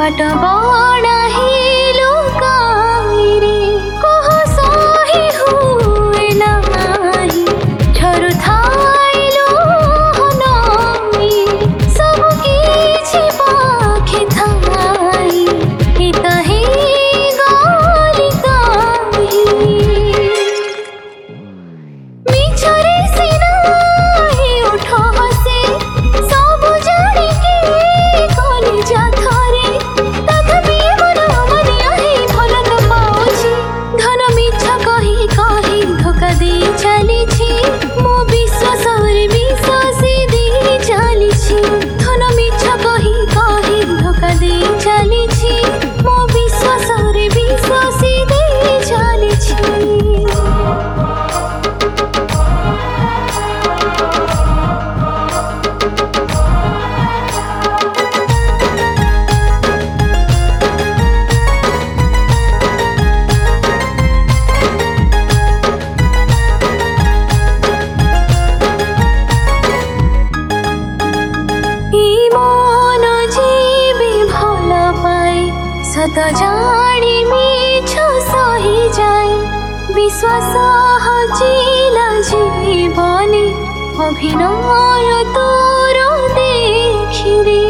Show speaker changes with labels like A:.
A: बाट बड़ा ही लुकाई रे कह सही हुए नाही झरु थाइलो हनाई सब किछि पाखे थाई हितहि गाली काई मिछरे सिना ही उठ हसे सब जानी के कली जा थरे तथापि मन मनिया ही भल तो पाउछि धन मिछ कही कही धोखा दे चलिछि मो विश्वास रे विश्वासी दे चलिछि धन मिछ कही कही धोखा दे चलिछि मो विश्वास रे विश्वासी दे चलिछि सत जानी मिछ सही जाए विश्वास हजिला जीवने अभिनय तोर देखिरे।